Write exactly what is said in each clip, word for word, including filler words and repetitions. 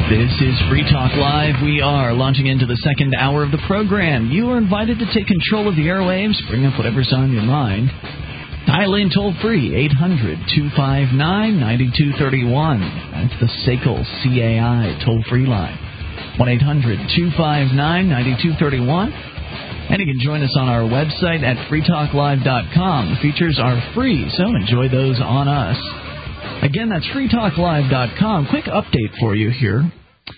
This is Free Talk Live. We are launching into the second hour of the program. You are invited to take control of the airwaves. Bring up whatever's on your mind. Dial in toll-free, eight hundred, two five nine, nine two three one. That's the S A C L C A I toll-free line. one eight hundred, two five nine, nine two three one. And you can join us on our website at free talk live dot com. The features are free, so enjoy those on us. Again, that's free talk live dot com. Quick update for you here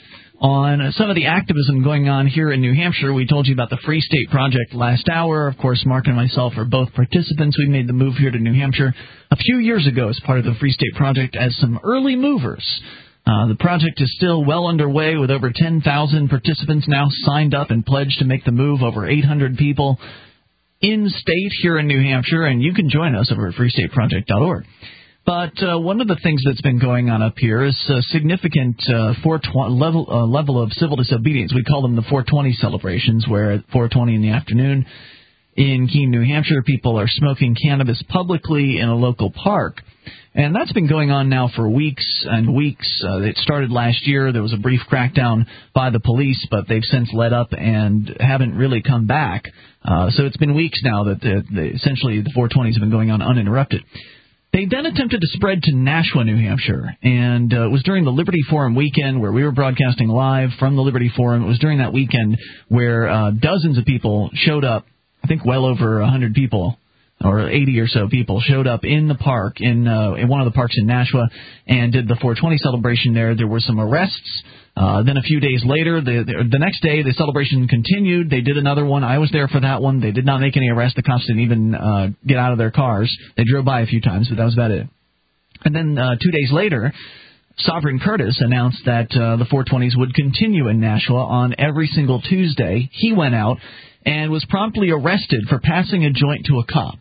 on some of the activism going on here in New Hampshire. We told you about the Free State Project last hour. Of course, Mark and myself are both participants. We made the move here to New Hampshire a few years ago as part of the Free State Project as some early movers. Uh, the project is still well underway with over ten thousand participants now signed up and pledged to make the move, over eight hundred people in state here in New Hampshire, and you can join us over at free state project dot org. But uh, one of the things that's been going on up here is a significant uh, four twenty level, uh, level of civil disobedience. We call them the four twenty celebrations, where at four twenty in the afternoon in Keene, New Hampshire, people are smoking cannabis publicly in a local park. And that's been going on now for weeks and weeks. Uh, it started last year. There was a brief crackdown by the police, but they've since let up and haven't really come back. Uh, so it's been weeks now that the, the, essentially the four twenties have been going on uninterrupted. They then attempted to spread to Nashua, New Hampshire, and uh, it was during the Liberty Forum weekend where we were broadcasting live from the Liberty Forum. It was during that weekend where uh, dozens of people showed up, I think well over one hundred people, or eighty or so people showed up in the park, in uh, in one of the parks in Nashua, and did the four twenty celebration there. There were some arrests. Uh, then a few days later, the, the the next day, the celebration continued. They did another one. I was there for that one. They did not make any arrests. The cops didn't even uh, get out of their cars. They drove by a few times, but that was about it. And then uh, two days later, Sovereign Curtis announced that uh, the four twenties would continue in Nashua on every single Tuesday. He went out and was promptly arrested for passing a joint to a cop.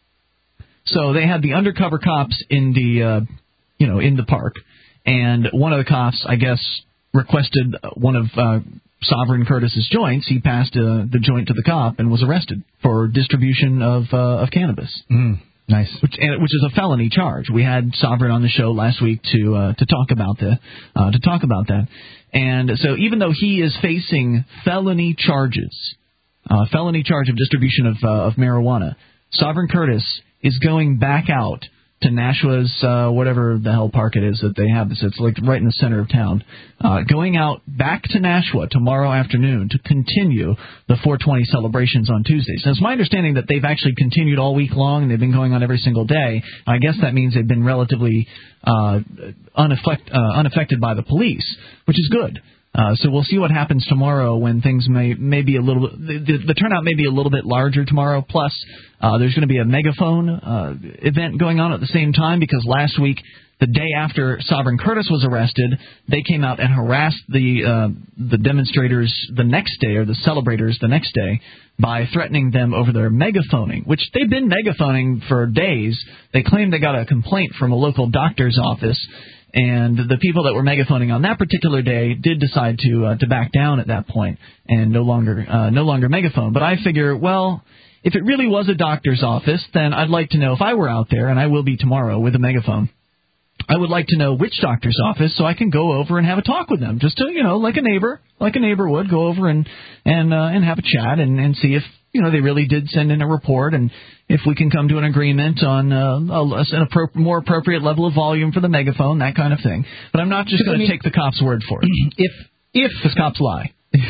So they had the undercover cops in the, uh, you know, in the park, and one of the cops, I guess, requested one of uh, Sovereign Curtis's joints. He passed uh, the joint to the cop and was arrested for distribution of uh, of cannabis. Mm, nice, which, and, which is a felony charge. We had Sovereign on the show last week to uh, to talk about the uh, to talk about that. And so even though he is facing felony charges, uh, felony charge of distribution of uh, of marijuana, Sovereign Curtis is going back out to Nashua's, uh, whatever the hell park it is that they have. This it's like right in the center of town. Uh, going out back to Nashua tomorrow afternoon to continue the four twenty celebrations on Tuesdays. Now, it's my understanding that they've actually continued all week long, and they've been going on every single day. I guess that means they've been relatively uh, unaffect, uh, unaffected by the police, which is good. Uh, so we'll see what happens tomorrow when things may, may be a little bit, the, the turnout may be a little bit larger tomorrow. Plus, uh, there's going to be a megaphone uh, event going on at the same time, because last week, the day after Sovereign Curtis was arrested, they came out and harassed the uh, the demonstrators the next day, or the celebrators the next day, by threatening them over their megaphoning, which they've been megaphoning for days. They claim they got a complaint from a local doctor's office. And the people that were megaphoning on that particular day did decide to uh, to back down at that point and no longer uh, no longer megaphone. But I figure, well, if it really was a doctor's office, then I'd like to know, if I were out there, and I will be tomorrow with a megaphone, I would like to know which doctor's office so I can go over and have a talk with them, just to, you know, like a neighbor, like a neighbor would, go over and and uh, and have a chat and, and see if, you know, they really did send in a report, and if we can come to an agreement on uh, a, an appro- more appropriate level of volume for the megaphone, that kind of thing. But I'm not just going to take the cop's word for it. If if because cops lie.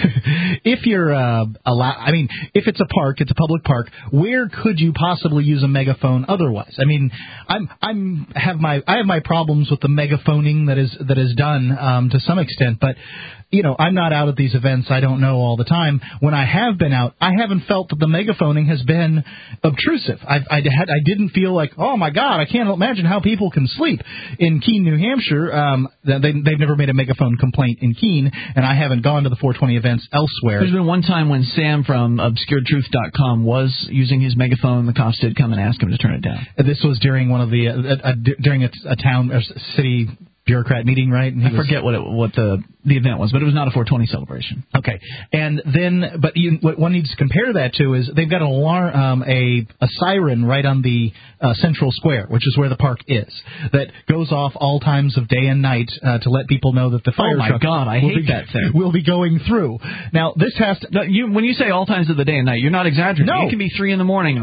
If you're uh, allowed, I mean, if it's a park, it's a public park. Where could you possibly use a megaphone otherwise? I mean, I'm I'm have my I have my problems with the megaphoning that is that is done um, to some extent, but you know, I'm not out at these events. I don't know all the time. When I have been out, I haven't felt that the megaphoning has been obtrusive. I, I, had, I didn't feel like, oh, my God, I can't imagine how people can sleep. In Keene, New Hampshire, um, they, they've never made a megaphone complaint in Keene, and I haven't gone to the four twenty events elsewhere. There's been one time when Sam from obscured truth dot com was using his megaphone. The cops did come and ask him to turn it down. This was during one of the, uh, uh, during a, a town or city bureaucrat meeting, right? And I was, forget what it, what the the event was, but it was not a four twenty celebration. Okay, and then, but you, what one needs to compare that to is they've got an alarm, um, a a siren right on the uh, central square, which is where the park is, that goes off all times of day and night uh, to let people know that the fire truck. Oh my truck God, I hate be, that thing. Will be going through. Now this has to. No, you, when you say all times of the day and night, you're not exaggerating. No. It can be three in the morning.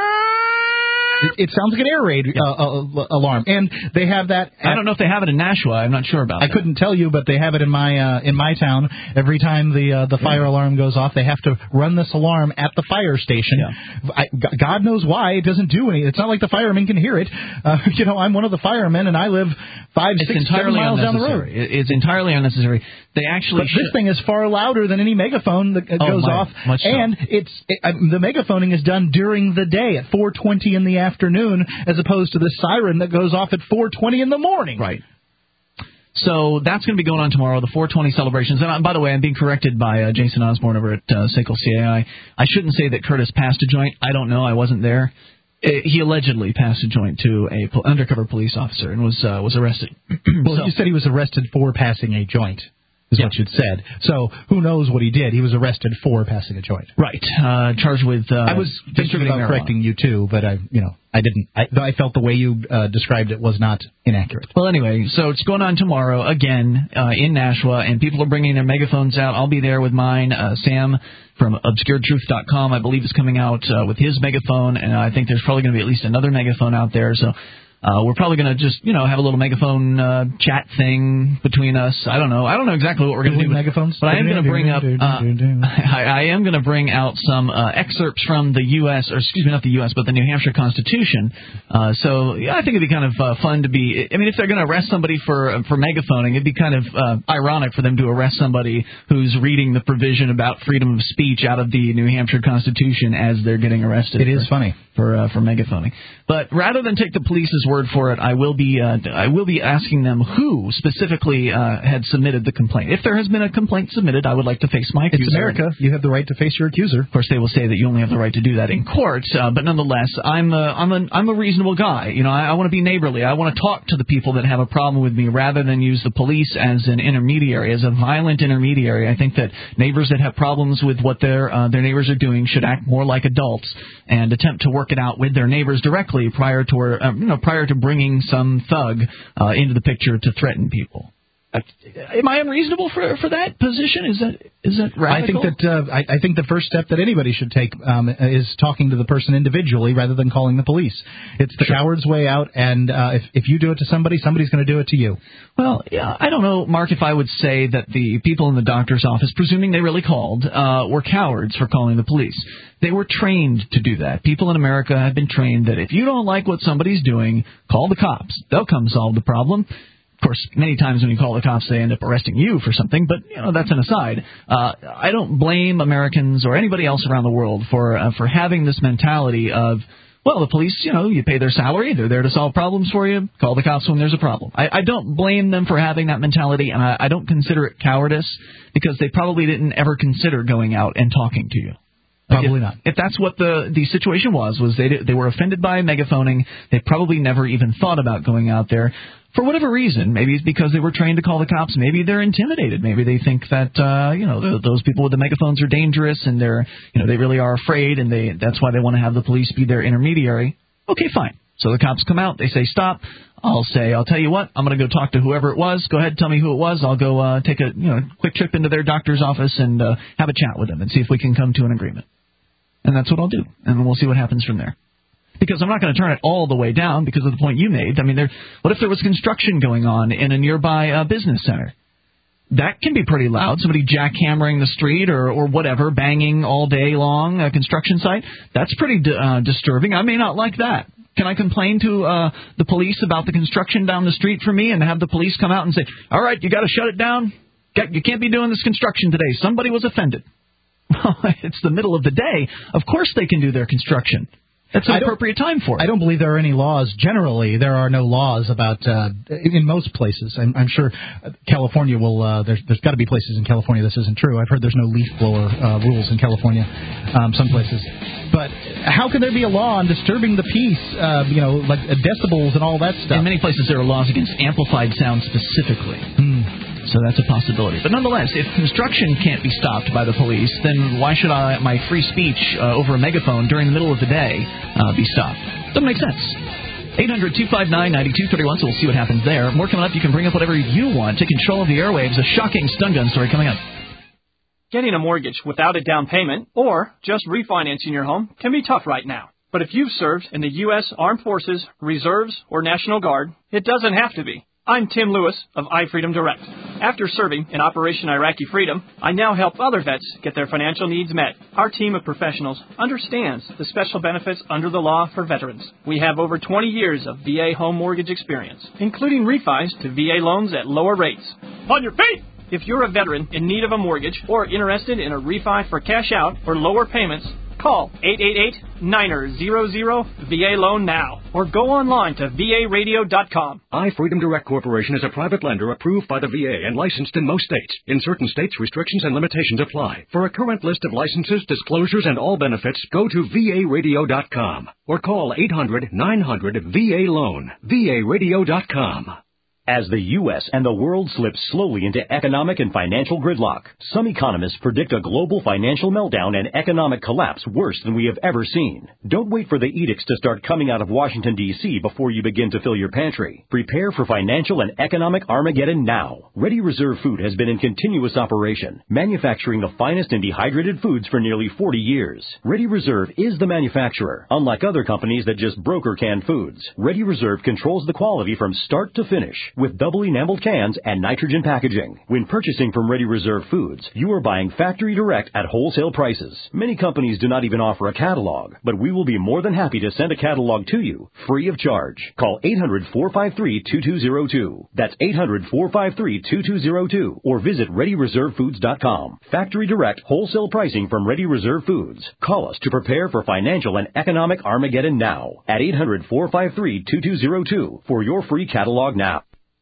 It, it sounds like an air raid uh, uh, alarm, and they have that. At, I don't know if they have it in Nashua. I'm not sure about. I that. couldn't tell you, but they have it in my uh, in my town. Every time the uh, the fire yeah. alarm goes off, they have to run this alarm at the fire station. Yeah. I, God knows why it doesn't do anything. It's not like the firemen can hear it. Uh, you know, I'm one of the firemen, and I live five, it's six, seven miles down the road. It's entirely unnecessary. They actually. But this thing is far louder than any megaphone that oh, goes my, off, much so. and it's it, uh, the megaphoning is done during the day at four twenty in the afternoon, as opposed to the siren that goes off at four twenty in the morning. Right. So that's going to be going on tomorrow, the four twenty celebrations. And uh, by the way, I'm being corrected by uh, Jason Osborne over at uh, S A C L C A I. I shouldn't say that Curtis passed a joint. I don't know. I wasn't there. It, he allegedly passed a joint to a po- undercover police officer and was uh, was arrested. Well, so, you said he was arrested for passing a joint. Is yeah. what you'd said. So who knows what he did? He was arrested for passing a joint. Right. Uh, charged with. Uh, I was thinking about marijuana. Correcting you too, but I, you know, I didn't. I, I felt the way you uh, described it was not inaccurate. Well, anyway, so it's going on tomorrow again uh, in Nashua, and people are bringing their megaphones out. I'll be there with mine. Uh, Sam from obscured truth dot com, I believe, is coming out uh, with his megaphone, and I think there's probably going to be at least another megaphone out there. So. Uh, we're probably going to just, you know, have a little megaphone uh, chat thing between us. I don't know. I don't know exactly what we're going to do. Megaphones? But I am going to bring up. Uh, I, I am going to bring out some uh, excerpts from the U S or excuse me, not the U S, but the New Hampshire Constitution. Uh, so yeah, I think it'd be kind of uh, fun to be. I mean, if they're going to arrest somebody for uh, for megaphoning, it'd be kind of uh, ironic for them to arrest somebody who's reading the provision about freedom of speech out of the New Hampshire Constitution as they're getting arrested. It is for, funny for uh, for megaphoning. But rather than take the police's word for it, I will be uh, I will be asking them who specifically uh, had submitted the complaint. If there has been a complaint submitted, I would like to face my accuser. It's America. You have the right to face your accuser. Of course, they will say that you only have the right to do that in court, uh, but nonetheless, I'm a, I'm a, I'm a reasonable guy. You know, I, I want to be neighborly. I want to talk to the people that have a problem with me rather than use the police as an intermediary, as a violent intermediary. I think that neighbors that have problems with what their uh, their neighbors are doing should act more like adults and attempt to work it out with their neighbors directly prior to uh, you know prior to bringing some thug uh, into the picture to threaten people. Uh, am I unreasonable for for that position? Is that is that radical? I think that uh, I, I think the first step that anybody should take um, is talking to the person individually rather than calling the police. It's the sure. coward's way out, and uh, if if you do it to somebody, somebody's going to do it to you. Well, yeah, I don't know, Mark, if I would say that the people in the doctor's office, presuming they really called, uh, were cowards for calling the police. They were trained to do that. People in America have been trained that if you don't like what somebody's doing, call the cops. They'll come solve the problem. Of course, many times when you call the cops, they end up arresting you for something, but, you know, that's an aside. Uh, I don't blame Americans or anybody else around the world for uh, for having this mentality of, well, the police, you know, you pay their salary, they're there to solve problems for you, call the cops when there's a problem. I, I don't blame them for having that mentality, and I, I don't consider it cowardice, because they probably didn't ever consider going out and talking to you. Probably if, not. If that's what the, the situation was, was they they were offended by megaphoning, they probably never even thought about going out there. For whatever reason, maybe it's because they were trained to call the cops. Maybe they're intimidated. Maybe they think that uh, you know the, those people with the megaphones are dangerous, and they're you know they really are afraid, and they that's why they want to have the police be their intermediary. Okay, fine. So the cops come out. They say stop. I'll say I'll tell you what. I'm going to go talk to whoever it was. Go ahead, tell me who it was. I'll go uh, take a you know quick trip into their doctor's office and uh, have a chat with them and see if we can come to an agreement. And that's what I'll do, and we'll see what happens from there. Because I'm not going to turn it all the way down because of the point you made. I mean, there. What if there was construction going on in a nearby uh, business center? That can be pretty loud. Somebody jackhammering the street or, or whatever, banging all day long, a construction site. That's pretty d- uh, disturbing. I may not like that. Can I complain to uh, the police about the construction down the street from me and have the police come out and say, all right, you got to shut it down? You can't be doing this construction today. Somebody was offended. Well, it's the middle of the day. Of course they can do their construction. That's an appropriate time for it. I don't believe there are any laws. Generally, there are no laws about, uh, in, in most places. I'm, I'm sure California will, uh, there's, there's got to be places in California this isn't true. I've heard there's no leaf blower uh, rules in California, um, some places. But how can there be a law on disturbing the peace, uh, you know, like uh, decibels and all that stuff? In many places, there are laws against amplified sound specifically. Hmm. So that's a possibility. But nonetheless, if construction can't be stopped by the police, then why should I, my free speech uh, over a megaphone during the middle of the day uh, be stopped? Doesn't make sense. eight hundred two five nine nine two three one, so we'll see what happens there. More coming up. You can bring up whatever you want. Take control of the airwaves. A shocking stun gun story coming up. Getting a mortgage without a down payment or just refinancing your home can be tough right now. But if you've served in the U S Armed Forces, Reserves, or National Guard, it doesn't have to be. I'm Tim Lewis of iFreedom Direct. After serving in Operation Iraqi Freedom, I now help other vets get their financial needs met. Our team of professionals understands the special benefits under the law for veterans. We have over twenty years of V A home mortgage experience, including refis to V A loans at lower rates. On your feet! If you're a veteran in need of a mortgage or interested in a refi for cash out or lower payments, call eight eight eight, nine zero zero, V A loan now or go online to V A radio dot com. iFreedom Direct Corporation is a private lender approved by the V A and licensed in most states. In certain states, restrictions and limitations apply. For a current list of licenses, disclosures, and all benefits, go to V A radio dot com or call eight hundred, nine hundred, V A loan. V A radio dot com. As the U S and the world slip slowly into economic and financial gridlock, some economists predict a global financial meltdown and economic collapse worse than we have ever seen. Don't wait for the edicts to start coming out of Washington, D C before you begin to fill your pantry. Prepare for financial and economic Armageddon now. Ready Reserve Food has been in continuous operation, manufacturing the finest and dehydrated foods for nearly forty years. Ready Reserve is the manufacturer, unlike other companies that just broker canned foods. Ready Reserve controls the quality from start to finish, with double enameled cans and nitrogen packaging. When purchasing from Ready Reserve Foods, you are buying factory direct at wholesale prices. Many companies do not even offer a catalog, but we will be more than happy to send a catalog to you, free of charge. Call eight hundred, four five three, two two zero two. That's eight hundred, four five three, two two zero two. Or visit ready reserve foods dot com. Factory direct wholesale pricing from Ready Reserve Foods. Call us to prepare for financial and economic Armageddon now at eight hundred, four five three, two two zero two for your free catalog now.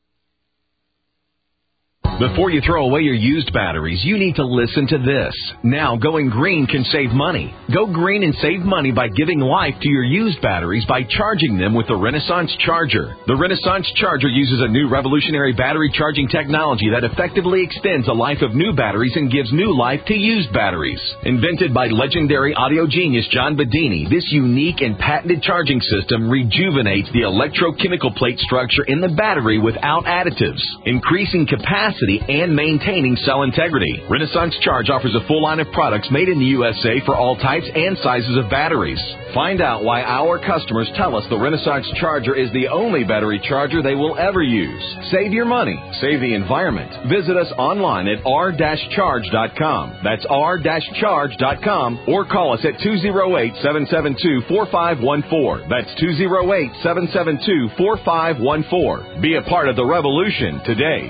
Before you throw away your used batteries, you need to listen to this. Now, going green can save money. Go green and save money by giving life to your used batteries by charging them with the Renaissance Charger. The Renaissance Charger uses a new revolutionary battery charging technology that effectively extends the life of new batteries and gives new life to used batteries. Invented by legendary audio genius John Bedini, this unique and patented charging system rejuvenates the electrochemical plate structure in the battery without additives, increasing capacity and maintaining cell integrity. Renaissance Charge offers a full line of products made in the U S A for all types and sizes of batteries. Find out why our customers tell us the Renaissance Charger is the only battery charger they will ever use. Save your money. Save the environment. Visit us online at r dash charge dot com. That's r dash charge dot com or call us at two oh eight, seven seven two, four five one four. That's two oh eight, seven seven two, four five one four. Be a part of the revolution today.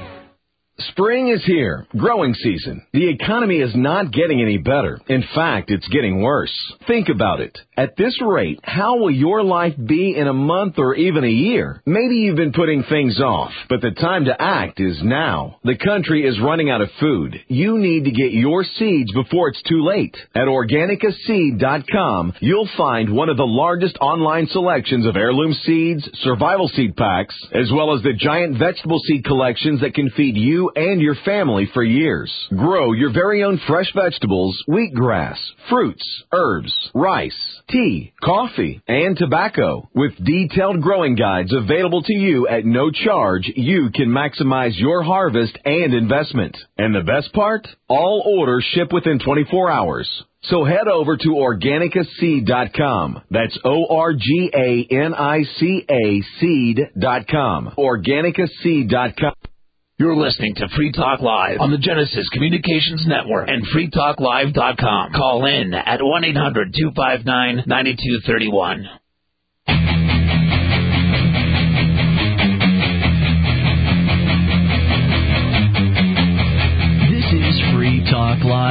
Spring is here. Growing season. The economy is not getting any better. In fact, it's getting worse. Think about it. At this rate, how will your life be in a month or even a year? Maybe you've been putting things off, but the time to act is now. The country is running out of food. You need to get your seeds before it's too late. At organica seed dot com, you'll find one of the largest online selections of heirloom seeds, survival seed packs, as well as the giant vegetable seed collections that can feed you and your family for years. Grow your very own fresh vegetables, wheatgrass, fruits, herbs, rice, tea, coffee, and tobacco. With detailed growing guides available to you at no charge, you can maximize your harvest and investment. And the best part? All orders ship within twenty-four hours. So head over to organica seed dot com. That's O R G A N I C A seed dot com. organica seed dot com. You're listening to Free Talk Live on the Genesis Communications Network and free talk live dot com. Call in at one eight hundred, two five nine, nine two three one. This is Free Talk Live.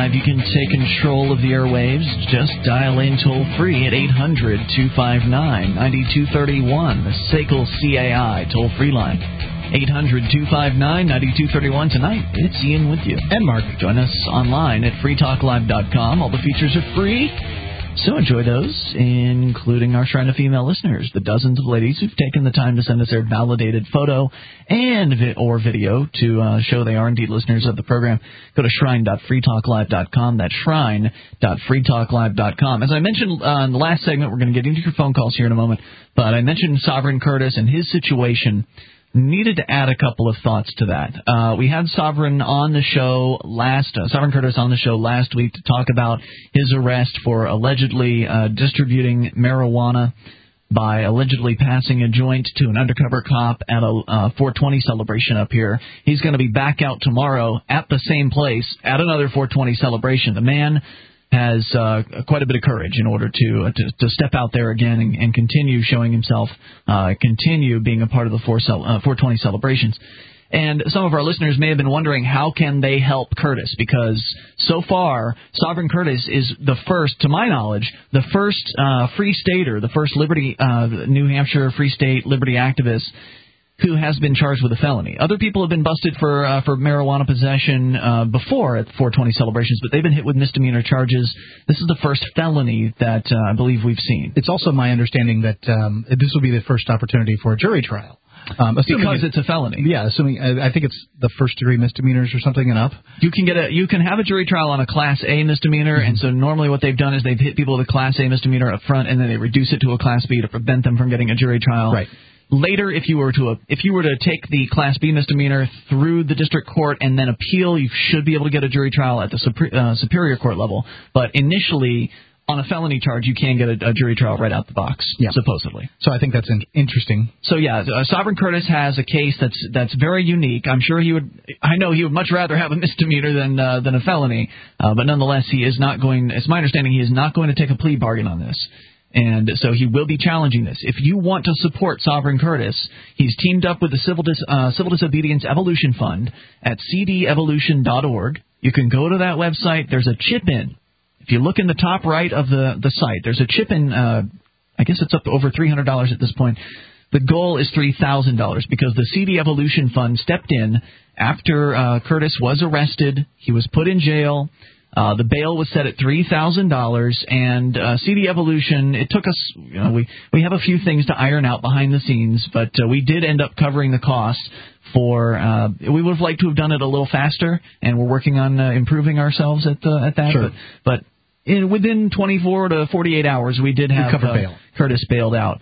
Live. You can take control of the airwaves. Just dial in toll-free at eight hundred, two five nine, nine two three one, the S A C L C A I toll-free line. eight hundred, two five nine, nine two three one. Tonight, it's Ian with you. And Mark. Join us online at free talk live dot com. All the features are free, so enjoy those, including our Shrine of Female listeners, the dozens of ladies who've taken the time to send us their validated photo and vi- or video to uh, show they are indeed listeners of the program. Go to shrine dot free talk live dot com. That's shrine dot free talk live dot com. As I mentioned uh, in the last segment, we're going to get into your phone calls here in a moment, but I mentioned Sovereign Curtis and his situation. Needed to add a couple of thoughts to that. Uh, we had Sovereign on the show last, uh, Sovereign Curtis on the show last week to talk about his arrest for allegedly uh, distributing marijuana by allegedly passing a joint to an undercover cop at a uh, four twenty celebration up here. He's going to be back out tomorrow at the same place at another four twenty celebration. The man has uh, quite a bit of courage in order to uh, to, to step out there again and, and continue showing himself, uh, continue being a part of the four twenty celebrations. And some of our listeners may have been wondering, how can they help Curtis? Because so far, Sovereign Curtis is the first, to my knowledge, the first uh, free stater, the first Liberty, uh, New Hampshire Free State Liberty activist who has been charged with a felony. Other people have been busted for uh, for marijuana possession uh, before at four twenty celebrations, but they've been hit with misdemeanor charges. This is the first felony that uh, I believe we've seen. It's also my understanding that um, this will be the first opportunity for a jury trial. Um, because it's a felony. Yeah, assuming I, I think it's the first degree misdemeanors or something and up. You can get a you can have a jury trial on a Class A misdemeanor, mm-hmm. and so normally what they've done is they've hit people with a Class A misdemeanor up front, and then they reduce it to a Class B to prevent them from getting a jury trial. Right. Later, if you were to uh, if you were to take the Class B misdemeanor through the district court and then appeal, you should be able to get a jury trial at the super, uh, superior court level. But initially, on a felony charge, you can get a, a jury trial right out the box, yeah. supposedly. So I think that's in- interesting. So yeah, uh, Sovereign Curtis has a case that's that's very unique. I'm sure he would. I know he would much rather have a misdemeanor than uh, than a felony. Uh, but nonetheless, he is not going. It's my understanding he is not going to take a plea bargain on this. And so he will be challenging this. If you want to support Sovereign Curtis, he's teamed up with the Civil, Dis- uh, Civil Disobedience Evolution Fund at c d evolution dot org. You can go to that website. There's a chip-in. If you look in the top right of the, the site, there's a chip-in. Uh, I guess it's up to over three hundred dollars at this point. The goal is three thousand dollars because the C D Evolution Fund stepped in after uh, Curtis was arrested. He was put in jail. Uh, the bail was set at three thousand dollars, and uh, C D Evolution, it took us, you know, we, we have a few things to iron out behind the scenes, but uh, we did end up covering the cost for, uh, we would have liked to have done it a little faster, and we're working on uh, improving ourselves at, uh, at that. Sure. But, but in, within twenty-four to forty-eight hours, we did have uh, bail. Curtis bailed out.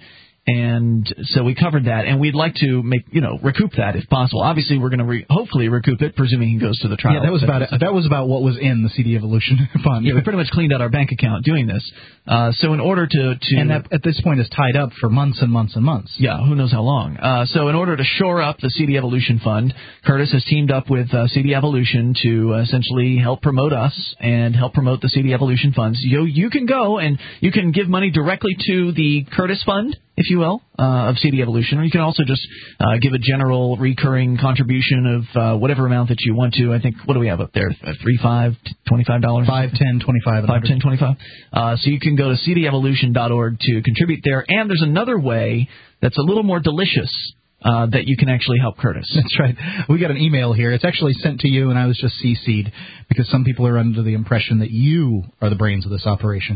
And so we covered that, and we'd like to make you know recoup that if possible. Obviously, we're going to re- hopefully recoup it, presuming he goes to the trial. Yeah, that was about it. That was about what was in the C D Evolution Fund. Yeah, we pretty much cleaned out our bank account doing this. Uh, so in order to, to and that at this point is tied up for months and months and months. Yeah, who knows how long. Uh, so in order to shore up the C D Evolution Fund, Curtis has teamed up with uh, C D Evolution to uh, essentially help promote us and help promote the C D Evolution funds. You you can go and you can give money directly to the Curtis Fund, if you will, uh, of C D Evolution, or you can also just uh, give a general recurring contribution of uh, whatever amount that you want to. I think, what do we have up there? Uh, three, five, twenty-five dollars? Five, ten, twenty-five. Five, ten, twenty-five. Uh, so you can go to c d evolution dot org to contribute there. And there's another way that's a little more delicious uh, that you can actually help Curtis. That's right. We got an email here. It's actually sent to you, and I was just C C'd because some people are under the impression that you are the brains of this operation,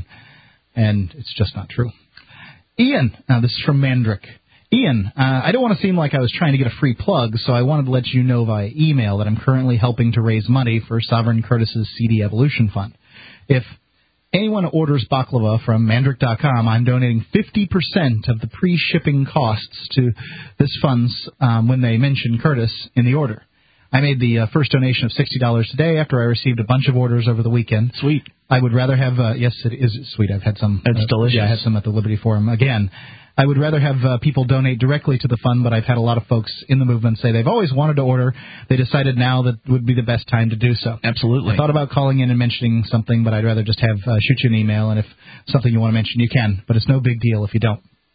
and it's just not true. Ian, uh, this is from Mandrick. Ian, uh, I don't want to seem like I was trying to get a free plug, so I wanted to let you know via email that I'm currently helping to raise money for Sovereign Curtis's C D Evolution Fund. If anyone orders baklava from mandrick dot com, I'm donating fifty percent of the pre-shipping costs to this fund um, when they mention Curtis in the order. I made the uh, first donation of sixty dollars today after I received a bunch of orders over the weekend. Sweet. I would rather have, uh, yes, it is sweet. I've had some. It's uh, delicious. Yeah, I had some at the Liberty Forum. Again, I would rather have uh, people donate directly to the fund, but I've had a lot of folks in the movement say they've always wanted to order. They decided now that would be the best time to do so. Absolutely. I thought about calling in and mentioning something, but I'd rather just have uh, shoot you an email, and if something you want to mention, you can. But it's no big deal if you don't.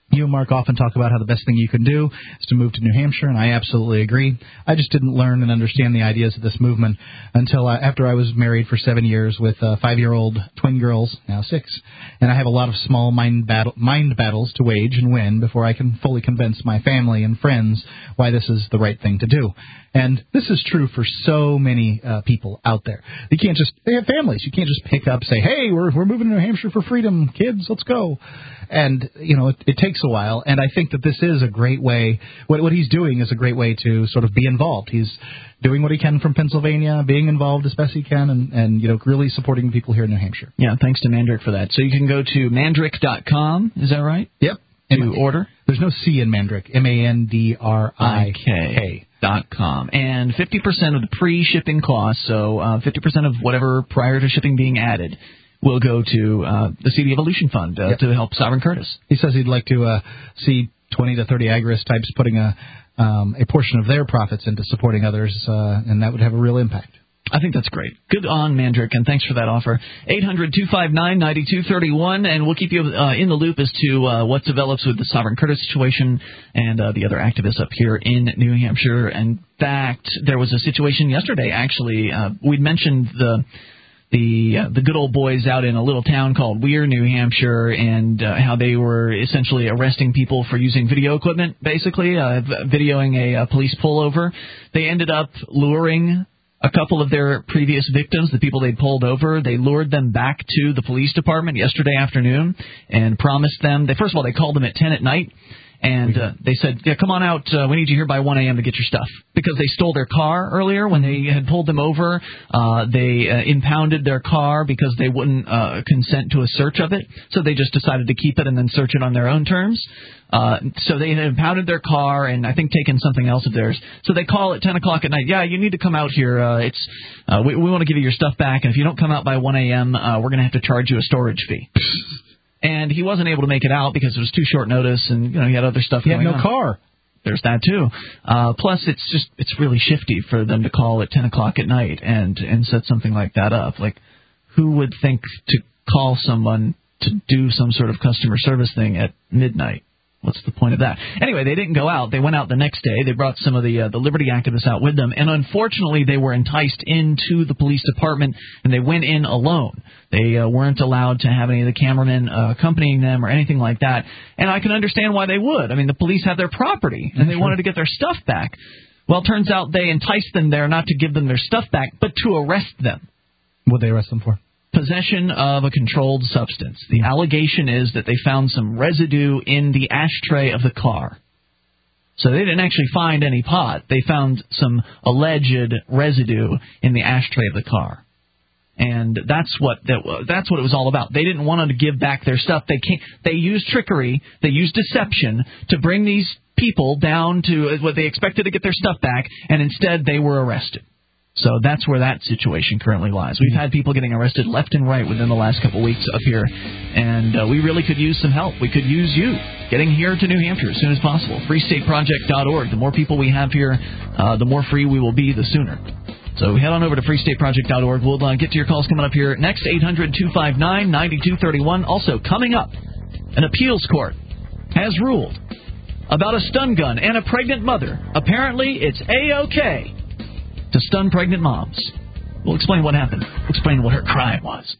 You and Mark often talk about how the best thing you can do is to move to New Hampshire, and I absolutely agree. I just didn't learn and understand the ideas of this movement until I, after I was married for seven years with uh, five-year-old twin girls, now six. And I have a lot of small mind, battle, mind battles to wage and win before I can fully convince my family and friends why this is the right thing to do. And this is true for so many uh, people out there. You can't just, they have families. You can't just pick up, say, hey, we're we're moving to New Hampshire for freedom, kids, let's go. And, you know, it, it takes a while. And I think that this is a great way, what, what he's doing is a great way to sort of be involved. He's doing what he can from Pennsylvania, being involved as best he can, and, and you know, really supporting people here in New Hampshire. Yeah, thanks to Mandrick for that. So you can go to mandrick dot com, is that right? Yep. To M- order? There's no C in Mandrick, M A N D R I K. Dot com. And fifty percent of the pre-shipping costs, so uh, fifty percent of whatever prior to shipping being added, will go to uh, the C D Evolution Fund uh, yep. to help Sovereign Curtis. He says he'd like to uh, see twenty to thirty agorist types putting a um, a portion of their profits into supporting others, uh, and that would have a real impact. I think that's great. Good on, Mandrick, and thanks for that offer. eight hundred two five nine nine two three one, and we'll keep you uh, in the loop as to uh, what develops with the Sovereign Curtis situation and uh, the other activists up here in New Hampshire. In fact, there was a situation yesterday, actually. Uh, we'd mentioned the the uh, the good old boys out in a little town called Weir, New Hampshire, and uh, how they were essentially arresting people for using video equipment, basically, uh, videoing a, a police pullover. They ended up luring a couple of their previous victims, the people they'd pulled over. They lured them back to the police department yesterday afternoon and promised them, they first of all, they called them at ten at night, and uh, they said, yeah, come on out, uh, we need you here by one a.m. to get your stuff. Because they stole their car earlier when they had pulled them over. Uh, they uh, impounded their car because they wouldn't uh, consent to a search of it. So they just decided to keep it and then search it on their own terms. Uh, so they had impounded their car and I think taken something else of theirs. So they call at ten o'clock at night. Yeah, you need to come out here. Uh, it's uh, we, we want to give you your stuff back. And if you don't come out by one a.m., uh, we're going to have to charge you a storage fee. And he wasn't able to make it out because it was too short notice, and you know he had other stuff he going on. He had no car. There's that too. Uh, plus, it's just it's really shifty for them to call at ten o'clock at night and and set something like that up. Like, who would think to call someone to do some sort of customer service thing at midnight? What's the point of that? Anyway, they didn't go out. They went out the next day. They brought some of the uh, the Liberty activists out with them, and unfortunately, they were enticed into the police department, and they went in alone. They uh, weren't allowed to have any of the cameramen uh, accompanying them or anything like that, and I can understand why they would. I mean, the police have their property, and they sure. wanted to get their stuff back. Well, it turns out they enticed them there not to give them their stuff back, but to arrest them. What did they arrest them for? Possession of a controlled substance. The allegation is that they found some residue in the ashtray of the car. So they didn't actually find any pot. They found some alleged residue in the ashtray of the car. And that's what that, that's what it was all about. They didn't want them to give back their stuff. They can't, they used trickery, they used deception to bring these people down to what they expected to get their stuff back, and instead they were arrested. So that's where that situation currently lies. We've had people getting arrested left and right within the last couple of weeks up here, and uh, we really could use some help. We could use you getting here to New Hampshire as soon as possible. free state project dot org. The more people we have here, uh, the more free we will be, the sooner. So head on over to free state project dot org. We'll uh, get to your calls coming up here next. eight hundred two five nine nine two three one. Also coming up, an appeals court has ruled about a stun gun and a pregnant mother. Apparently, it's A-OK to stun pregnant moms. We'll explain what happened. We'll explain what her crime was.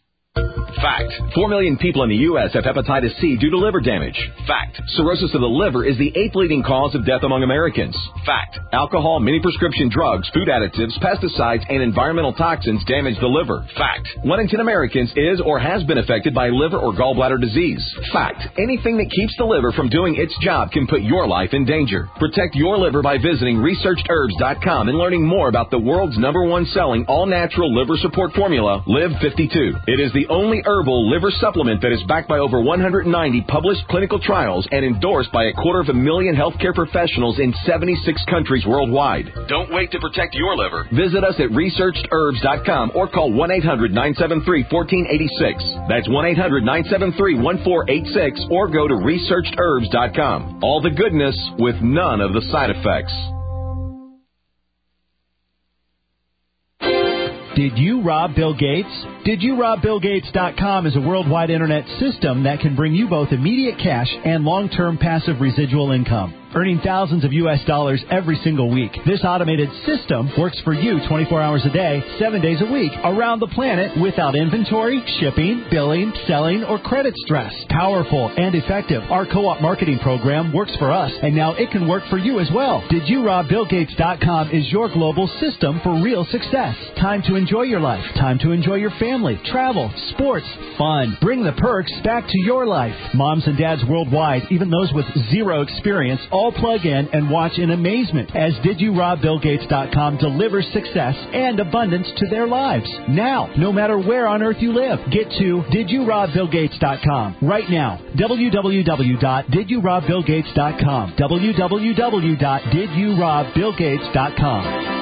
Fact. Four million people in the U S have hepatitis C due to liver damage. Fact. Cirrhosis of the liver is the eighth leading cause of death among Americans. Fact. Alcohol, many prescription drugs, food additives, pesticides, and environmental toxins damage the liver. Fact. One in ten Americans is or has been affected by liver or gallbladder disease. Fact. Anything that keeps the liver from doing its job can put your life in danger. Protect your liver by visiting researched herbs dot com and learning more about the world's number one selling all-natural liver support formula, Live fifty-two. It is the only herbal liver supplement that is backed by over one hundred ninety published clinical trials and endorsed by a quarter of a million healthcare professionals in seventy-six countries worldwide. Don't wait to protect your liver. Visit us at researched herbs dot com or call one eight hundred nine seven three one four eight six. That's one eight hundred nine seven three one four eight six or go to researched herbs dot com. All the goodness with none of the side effects. Did you rob Bill Gates? Did You Rob Bill Gates dot com is a worldwide internet system that can bring you both immediate cash and long-term passive residual income, earning thousands of U S dollars every single week. This automated system works for you twenty-four hours a day, seven days a week, around the planet without inventory, shipping, billing, selling, or credit stress. Powerful and effective. Our co-op marketing program works for us, and now it can work for you as well. Did You Rob Bill Gates dot com is your global system for real success. Time to enjoy your life. Time to enjoy your family, travel, sports, fun. Bring the perks back to your life. Moms and dads worldwide, even those with zero experience, all plug in and watch in amazement as Did You Rob Bill Gates dot com delivers success and abundance to their lives. Now, no matter where on earth you live, get to Did You Rob Bill Gates dot com right now. w w w dot did you rob bill gates dot com. w w w dot did you rob bill gates dot com.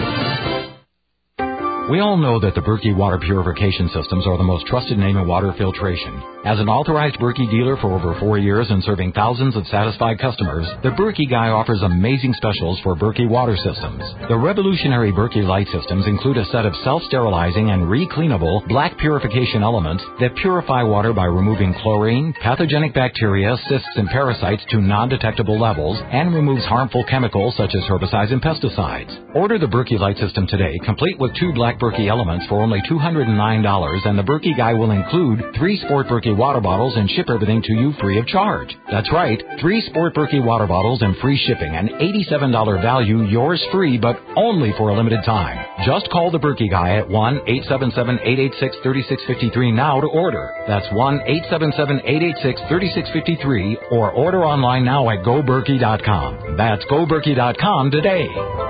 We all know that the Berkey water purification systems are the most trusted name in water filtration. As an authorized Berkey dealer for over four years and serving thousands of satisfied customers, the Berkey Guy offers amazing specials for Berkey water systems. The revolutionary Berkey light systems include a set of self-sterilizing and re-cleanable black purification elements that purify water by removing chlorine, pathogenic bacteria, cysts, and parasites to non-detectable levels, and removes harmful chemicals such as herbicides and pesticides. Order the Berkey light system today, complete with two black Berkey elements for only two hundred nine dollars, and the Berkey Guy will include three Sport Berkey water bottles and ship everything to you free of charge. That's right, three Sport Berkey water bottles and free shipping, an eighty-seven dollars value, yours free, but only for a limited time. Just call the Berkey Guy at one eight seven seven, eight eight six, three six five three now to order. That's one eight seven seven, eight eight six, three six five three, or order online now at go berkey dot com. That's go berkey dot com today.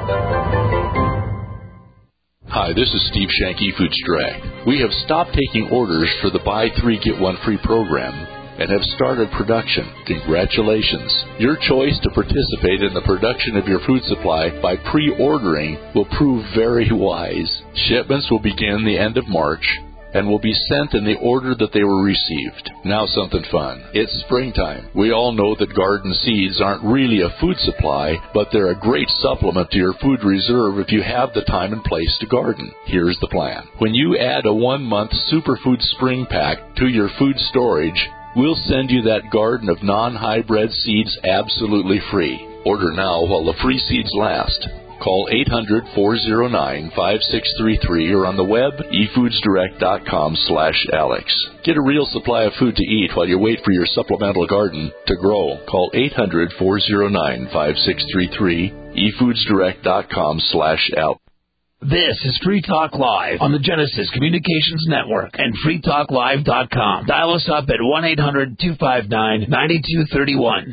Hi, this is Steve Shank, eFoods Direct. We have stopped taking orders for the Buy Three, Get One Free program and have started production. Congratulations. Your choice to participate in the production of your food supply by pre-ordering will prove very wise. Shipments will begin the end of March and will be sent in the order that they were received. Now something fun. It's springtime. We all know that garden seeds aren't really a food supply, but they're a great supplement to your food reserve if you have the time and place to garden. Here's the plan. When you add a one-month Superfood Spring Pack to your food storage, we'll send you that garden of non-hybrid seeds absolutely free. Order now while the free seeds last. Call eight hundred, four oh nine, five six three three or on the web, e foods direct dot com slash Alex. Get a real supply of food to eat while you wait for your supplemental garden to grow. Call eight hundred, four oh nine, five six three three, e foods direct dot com slash Alex. This is Free Talk Live on the Genesis Communications Network and free talk live dot com. Dial us up at one eight hundred, two five nine, nine two three one.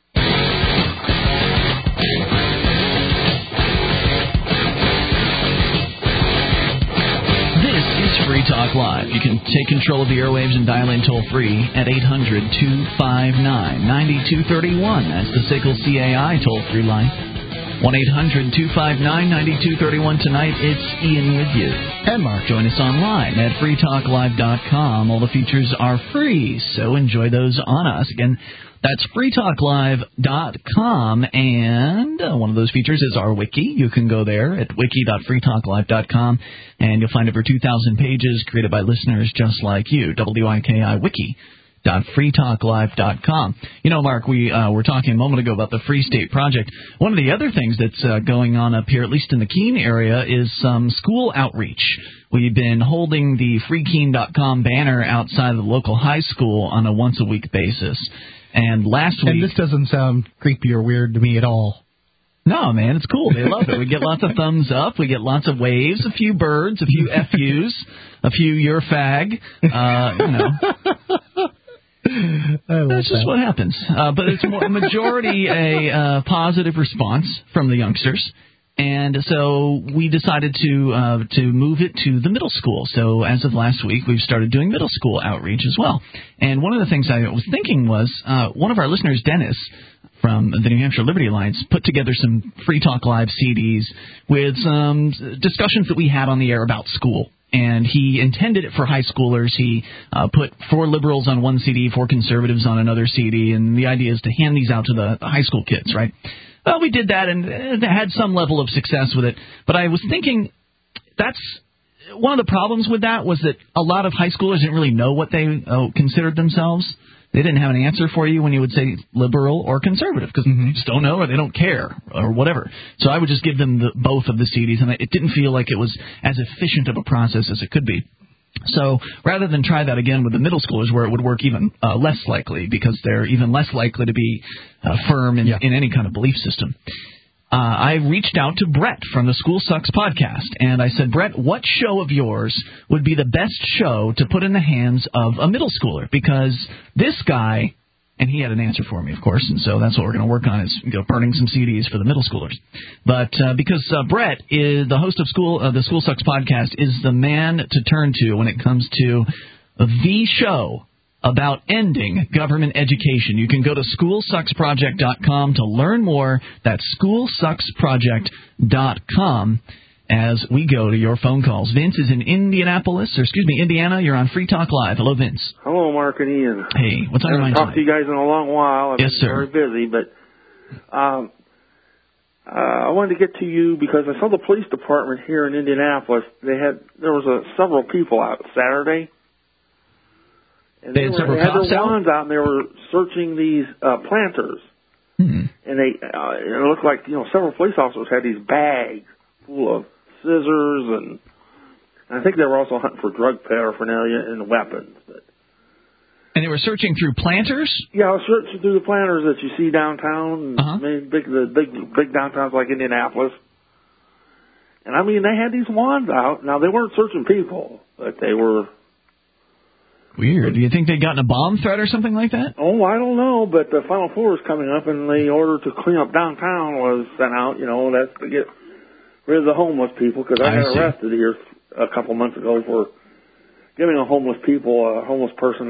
Free Talk Live. You can take control of the airwaves and dial in toll-free at eight hundred, two five nine, nine two three one. That's the S I C L C A I toll-free line. one eight hundred, two five nine, nine two three one. Tonight, it's Ian with you. And Mark. Join us online at free talk live dot com. All the features are free, so enjoy those on us. Again, that's free talk live dot com, and uh, one of those features is our wiki. You can go there at wiki dot free talk live dot com, and you'll find over two thousand pages created by listeners just like you. W I K I wiki dot free talk live dot com. You know, Mark, we uh, were talking a moment ago about the Free State Project. One of the other things that's uh, going on up here, at least in the Keene area, is some school outreach. We've been holding the free keene dot com banner outside of the local high school on a once-a-week basis. And last week... And this doesn't sound creepy or weird to me at all. No, man, it's cool. They love it. We get lots of thumbs up. We get lots of waves, a few birds, a few F Us, a few you're fag. Uh, you know... That's just that. What happens. Uh, but it's a majority a uh, positive response from the youngsters. And so we decided to uh, to move it to the middle school. So as of last week, we've started doing middle school outreach as well. And one of the things I was thinking was uh, one of our listeners, Dennis, from the New Hampshire Liberty Alliance, put together some Free Talk Live C Ds with some discussions that we had on the air about school. And he intended it for high schoolers. He uh, put four liberals on one C D, four conservatives on another C D, and the idea is to hand these out to the high school kids, right? Well, we did that and had some level of success with it. But I was thinking that's one of the problems with that was that a lot of high schoolers didn't really know what they uh, considered themselves. They didn't have an answer for you when you would say liberal or conservative because mm-hmm. they just don't know or they don't care or whatever. So I would just give them the, both of the C Ds, and it didn't feel like it was as efficient of a process as it could be. So rather than try that again with the middle schoolers where it would work even uh, less likely because they're even less likely to be uh, firm in, yeah. in any kind of belief system, uh, I reached out to Brett from the School Sucks podcast, and I said, Brett, what show of yours would be the best show to put in the hands of a middle schooler? Because this guy, and he had an answer for me, of course, and so that's what we're going to work on is you know, burning some C Ds for the middle schoolers. But uh, because uh, Brett, is the host of school, uh, the School Sucks podcast, is the man to turn to when it comes to the show about ending government education. You can go to school sucks project dot com to learn more. That's school sucks project dot com. As we go to your phone calls. Vince is in Indianapolis, or excuse me, Indiana. You're on Free Talk Live. Hello, Vince. Hello, Mark and Ian. Hey, what's on your mind I haven't talked to you guys in a long while. I've yes, been sir. very busy, but um, uh, I wanted to get to you because I saw the police department here in Indianapolis. They had there was a, several people out Saturday. And they, they, had, were, several they had cops their out? wands out, and they were searching these uh, planters. Hmm. And they uh, it looked like you know several police officers had these bags full of scissors, and I think they were also hunting for drug paraphernalia and weapons. But and they were searching through planters? Yeah, I was searching through the planters that you see downtown, uh-huh. I mean, big, the big big downtowns like Indianapolis. And, I mean, they had these wands out. Now, they weren't searching people, but they were... Weird. Do you think they'd gotten a bomb threat or something like that? Oh, I don't know, but the Final Four is coming up, and the order to clean up downtown was sent out. You know, that's to get rid of the homeless people, because I, I got see. arrested here a couple months ago for giving a homeless people, a homeless person,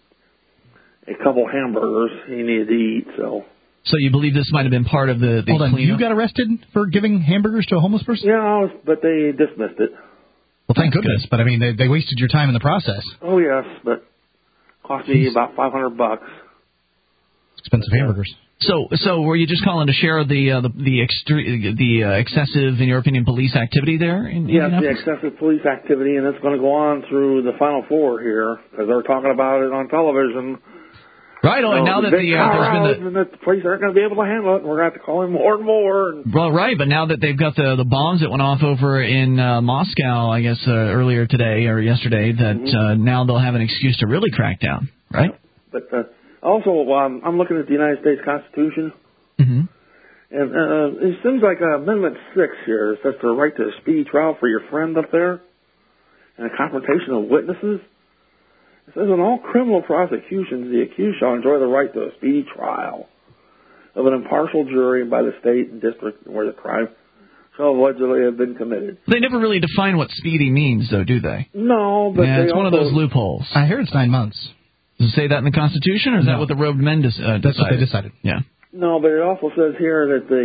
a a couple hamburgers he needed to eat. So, so you believe this might have been part of the, the Hold on, cleanup? You got arrested for giving hamburgers to a homeless person? Yeah, I was, but they dismissed it. Well, thank goodness. But I mean, they they wasted your time in the process. Oh yes, but cost me about five hundred bucks. Expensive yeah. hamburgers. So, so were you just calling to share the uh, the the, extre- the uh, excessive, in your opinion, police activity there? In, yes, the excessive police activity, and it's going to go on through the Final Four here because they're talking about it on television. Right. Oh, you know, and now the that the uh, there's been the, and that the police aren't going to be able to handle it, and we're going to have to call in more and more. And, well, right, but now that they've got the the bombs that went off over in uh, Moscow, I guess uh, earlier today or yesterday, that mm-hmm. uh, now they'll have an excuse to really crack down, right? But uh, also, um, I'm looking at the United States Constitution, mm-hmm. and uh, it seems like uh, Amendment Six here it says the right to a speedy trial for your friend up there, and a confrontation of witnesses. It says in all criminal prosecutions, the accused shall enjoy the right to a speedy trial of an impartial jury by the state and district where the crime shall allegedly have been committed. They never really define what speedy means, though, do they? No, but yeah, they it's also, one of those loopholes. I heard it's nine months. Does it say that in the Constitution, or is no. that what the robed men dis- uh, decided? That's what they decided. Yeah. No, but it also says here that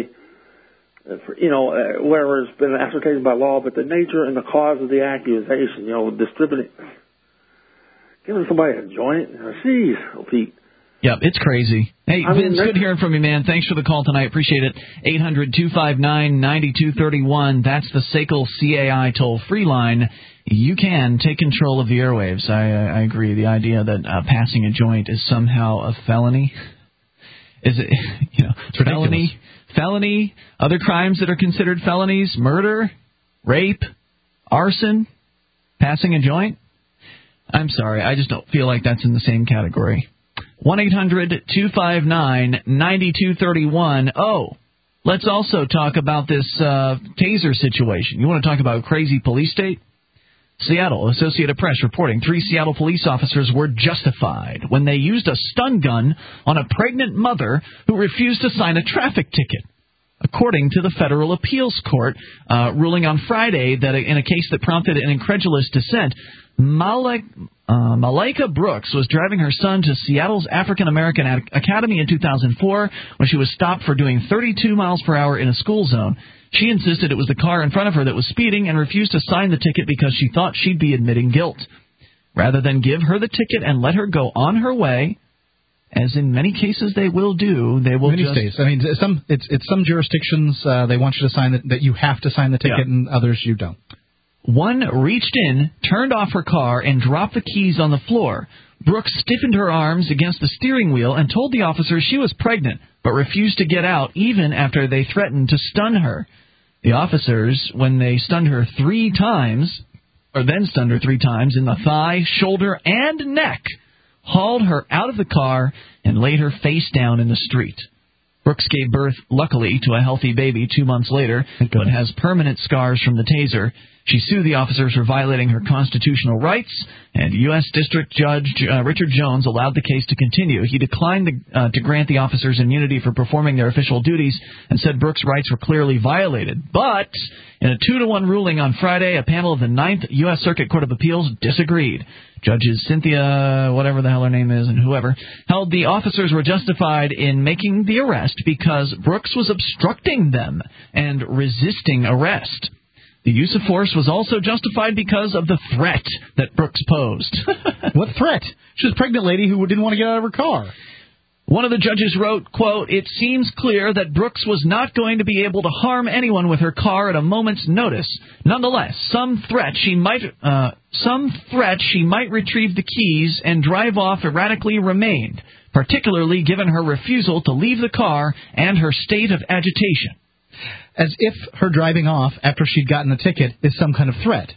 the, you know, uh, where it's been ascertained by law, but the nature and the cause of the accusation, you know, distributing... Giving somebody a joint? Jeez, oh, Pete. Yep, it's crazy. Hey, I Vince, mean, good hearing from you, man. Thanks for the call tonight. Appreciate it. eight hundred two five nine nine two three one. That's the S A C L C A I toll-free line. You can take control of the airwaves. I, I agree. The idea that uh, passing a joint is somehow a felony. Is it, you know, it's felony, felony, other crimes that are considered felonies, murder, rape, arson, passing a joint? I'm sorry, I just don't feel like that's in the same category. one eight hundred two five nine nine two three one. Oh, let's also talk about this uh, taser situation. You want to talk about crazy police state? Seattle, Associated Press reporting three Seattle police officers were justified when they used a stun gun on a pregnant mother who refused to sign a traffic ticket. According to the Federal Appeals Court, uh, ruling on Friday that in a case that prompted an incredulous dissent, Malek, uh, Malaika Brooks was driving her son to Seattle's African American Academy in two thousand four when she was stopped for doing thirty-two miles per hour in a school zone. She insisted it was the car in front of her that was speeding and refused to sign the ticket because she thought she'd be admitting guilt. Rather than give her the ticket and let her go on her way, as in many cases they will do, they will many just... states. I mean, some it's it's some jurisdictions uh, they want you to sign that that you have to sign the ticket, yeah. and others you don't. One reached in, turned off her car, and dropped the keys on the floor. Brooks stiffened her arms against the steering wheel and told the officers she was pregnant, but refused to get out even after they threatened to stun her. The officers, when they stunned her three times, or then stunned her three times in the thigh, shoulder, and neck, hauled her out of the car and laid her face down in the street. Brooks gave birth, luckily, to a healthy baby two months later, but has permanent scars from the taser. She sued the officers for violating her constitutional rights, and U S District Judge uh, Richard Jones allowed the case to continue. He declined to, uh, to grant the officers immunity for performing their official duties and said Brooks' rights were clearly violated. But in a two to one ruling on Friday, a panel of the Ninth U S Circuit Court of Appeals disagreed. Judges Cynthia, whatever the hell her name is, and whoever, held the officers were justified in making the arrest because Brooks was obstructing them and resisting arrest. The use of force was also justified because of the threat that Brooks posed. What threat? She was a pregnant lady who didn't want to get out of her car. One of the judges wrote, quote, "It seems clear that Brooks was not going to be able to harm anyone with her car at a moment's notice. Nonetheless, some threat she might uh, some threat she might retrieve the keys and drive off erratically remained, particularly given her refusal to leave the car and her state of agitation." As if her driving off after she'd gotten a ticket is some kind of threat.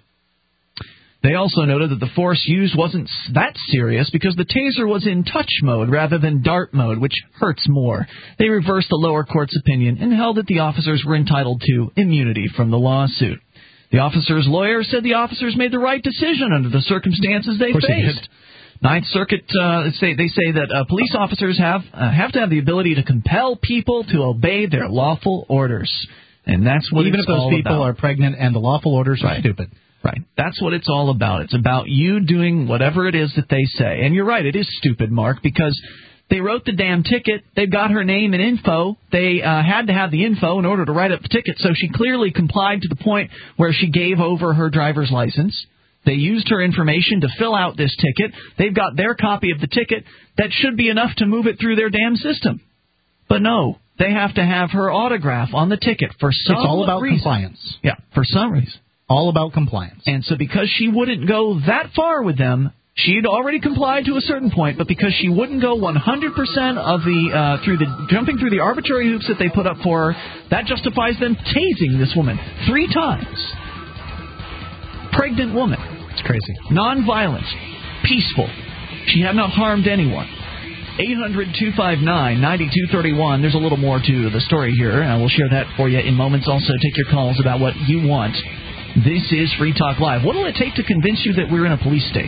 They also noted that the force used wasn't that serious because the taser was in touch mode rather than dart mode, which hurts more. They reversed the lower court's opinion and held that the officers were entitled to immunity from the lawsuit. The officers' lawyer said the officers made the right decision under the circumstances they faced. Ninth Circuit, uh, say, they say that uh, police officers have uh, have to have the ability to compel people to obey their lawful orders. And that's what Even it's if those all people about. are pregnant and the lawful orders Right. are stupid. Right. That's what it's all about. It's about you doing whatever it is that they say. And you're right, it is stupid, Mark, because they wrote the damn ticket. They've got her name and info. They uh, had to have the info in order to write up the ticket, so she clearly complied to the point where she gave over her driver's license. They used her information to fill out this ticket. They've got their copy of the ticket. That should be enough to move it through their damn system. But no, they have to have her autograph on the ticket for some reason. It's all about reason. compliance. Yeah, for some reason. All about compliance. And so because she wouldn't go that far with them, she'd already complied to a certain point, but because she wouldn't go one hundred percent of the uh, through the jumping through the arbitrary hoops that they put up for her, that justifies them tasing this woman three times. Pregnant woman. It's crazy. Nonviolent. Peaceful. She had not harmed anyone. eight hundred two five nine nine two three one. There's a little more to the story here, and we'll share that for you in moments. Also, take your calls about what you want. This is Free Talk Live. What will it take to convince you that we're in a police state?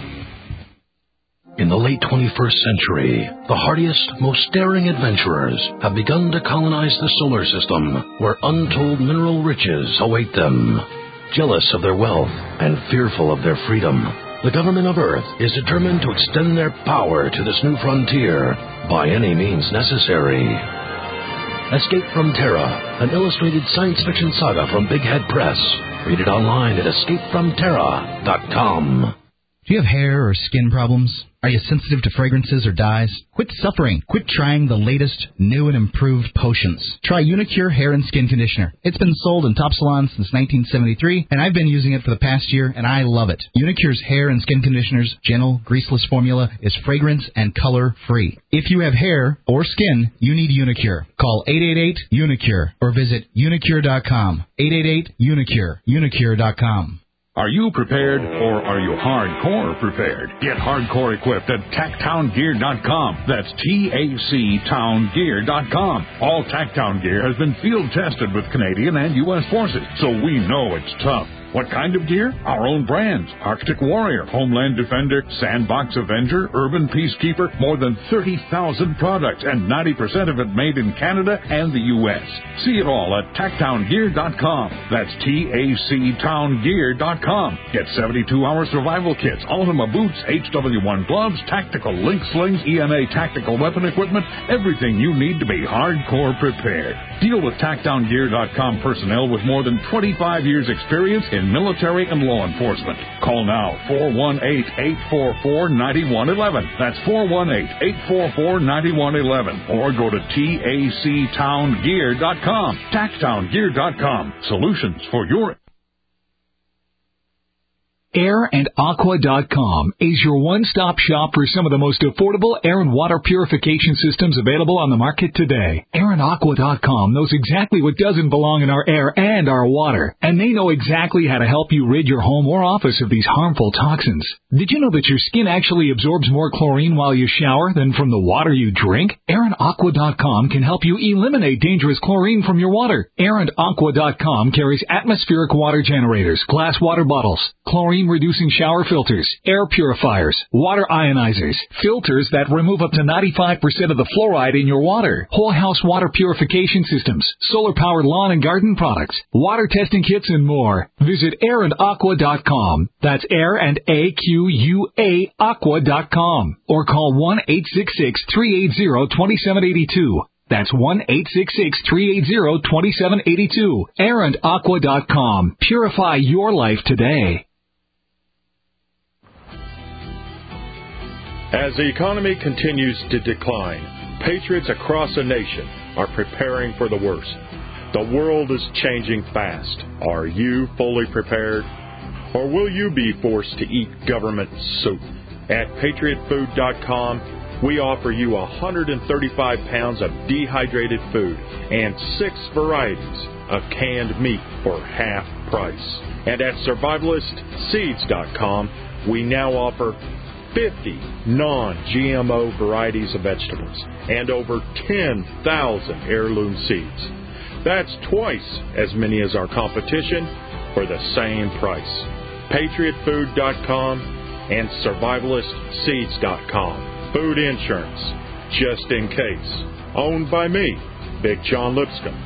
In the late twenty-first century, the hardiest, most daring adventurers have begun to colonize the solar system, where untold mineral riches await them. Jealous of their wealth and fearful of their freedom, the government of Earth is determined to extend their power to this new frontier by any means necessary. Escape from Terra, an illustrated science fiction saga from Big Head Press. Read it online at escape from terra dot com. Do you have hair or skin problems? Are you sensitive to fragrances or dyes? Quit suffering. Quit trying the latest, new and improved potions. Try Unicure Hair and Skin Conditioner. It's been sold in top salons since nineteen seventy-three, and I've been using it for the past year, and I love it. Unicure's Hair and Skin Conditioner's gentle, greaseless formula is fragrance and color-free. If you have hair or skin, you need Unicure. Call eight eight eight Unicure or visit unicure dot com. eight eight eight Unicure. unicure dot com. Are you prepared, or are you hardcore prepared? Get hardcore equipped at tac town gear dot com. That's T A C town gear dot com. All TacTown gear has been field tested with Canadian and U S forces, so we know it's tough. What kind of gear? Our own brands. Arctic Warrior, Homeland Defender, Sandbox Avenger, Urban Peacekeeper, more than thirty thousand products, and ninety percent of it made in Canada and the U S. See it all at tac town gear dot com. That's T A C town gear dot com. Get seventy-two hour survival kits, Ultima boots, H W one gloves, tactical link slings, E M A tactical weapon equipment, everything you need to be hardcore prepared. Deal with tac town gear dot com personnel with more than twenty-five years experience in military and law enforcement. Call now, four one eight, eight four four, nine one one one. That's four one eight, eight four four, nine one one one. Or go to T A C town gear dot com. tac town gear dot com. Solutions for your... air and aqua dot com is your one-stop shop for some of the most affordable air and water purification systems available on the market today. air and aqua dot com knows exactly what doesn't belong in our air and our water, and they know exactly how to help you rid your home or office of these harmful toxins. Did you know that your skin actually absorbs more chlorine while you shower than from the water you drink? air and aqua dot com can help you eliminate dangerous chlorine from your water. air and aqua dot com carries atmospheric water generators, glass water bottles, chlorine-reducing shower filters, air purifiers, water ionizers, filters that remove up to ninety-five percent of the fluoride in your water, whole house water purification systems, solar-powered lawn and garden products, water testing kits, and more. Visit air and aqua dot com. That's air and A Q U A aqua dot com. Or call one eight six six, three eight zero, two seven eight two. That's one eight six six, three eight zero, two seven eight two. air and aqua dot com. Purify your life today. As the economy continues to decline, patriots across the nation are preparing for the worst. The world is changing fast. Are you fully prepared? Or will you be forced to eat government soup? At patriot food dot com, we offer you one hundred thirty-five pounds of dehydrated food and six varieties of canned meat for half price. And at survivalist seeds dot com, we now offer fifty non-G M O varieties of vegetables and over ten thousand heirloom seeds. That's twice as many as our competition for the same price. patriot food dot com and survivalist seeds dot com. Food insurance, just in case. Owned by me, Big John Lipscomb.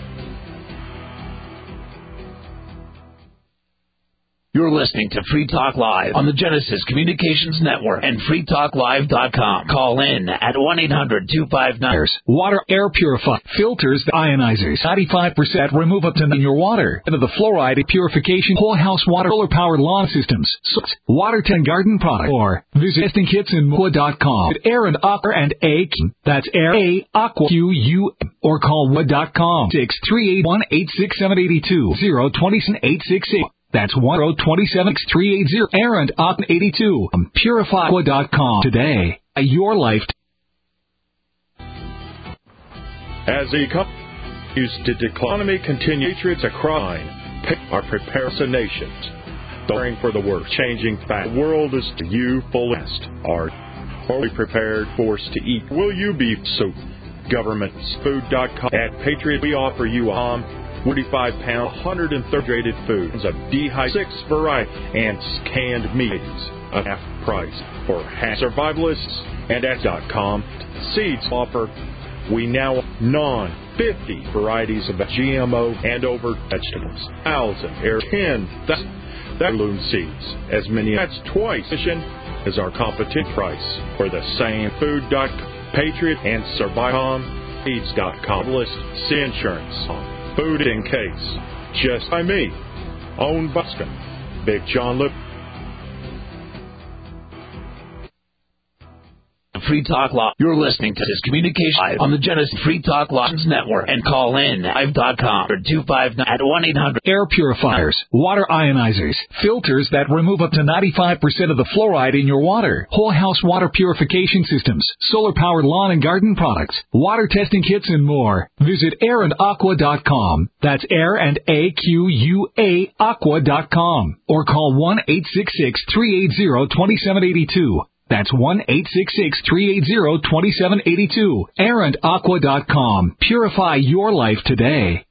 You're listening to Free Talk Live on the Genesis Communications Network and free talk live dot com. Call in at one eight hundred, two five nine. Water air purifier, filters, ionizers, ninety-five percent remove up to in your water. Into the fluoride purification, whole house water, solar powered lawn systems, water ten garden product, or visit testing kits and aqua dot com. Air and aqua and A, that's air A aqua Q U, or call wood dot com six three eight one eight six seven eight two zero two seven eight six six. That's one zero two seven three eight zero Aaron eighty-two. purify aqua dot com today. Your life. As the economy continues to decline, continue patriots across are preparing the nations. Preparing for the worst, changing fact. The world is to you full est. Are are we prepared, forced to eat? Will you be soup? government food dot com. At Patriot, we offer you a forty-five pound, one hundred thirty foods of dehydrated six variety and canned meats at half price for half. Survivalists and at dot com seeds offer. We now non fifty varieties of G M O and over vegetables, thousand air ten heirloom seeds, as many as twice as our competition price for the same food dot com. Patriot and Survival seeds dot com. List C insurance. Food in case. Just by me. Owned by Big John Lip. Free Talk Live. You're listening to this communication live on the Genesis Free Talk Live Network, and call in at live dot com or two five nine at one eight hundred. Air purifiers, water ionizers, filters that remove up to ninety-five percent of the fluoride in your water, whole house water purification systems, solar powered lawn and garden products, water testing kits, and more. Visit air and aqua dot com. That's air and A Q U A aqua dot com. Or call one eight six six, three eight zero, two seven eight two. That's one eight six six, three eight zero, two seven eight two. air and aqua dot com. Purify your life today.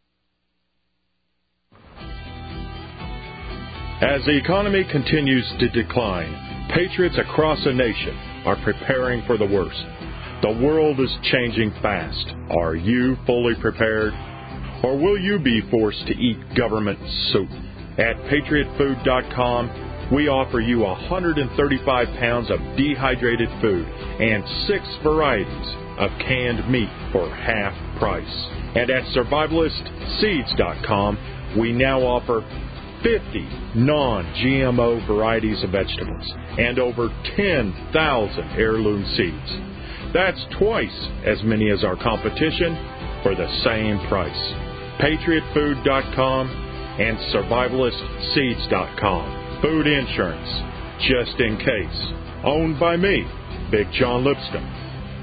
As the economy continues to decline, patriots across the nation are preparing for the worst. The world is changing fast. Are you fully prepared? Or will you be forced to eat government soup? At patriot food dot com, we offer you one hundred thirty-five pounds of dehydrated food and six varieties of canned meat for half price. And at survivalist seeds dot com, we now offer fifty non-G M O varieties of vegetables and over ten thousand heirloom seeds. That's twice as many as our competition for the same price. patriot food dot com and survivalist seeds dot com. Food insurance, just in case. Owned by me, Big John Lipscomb.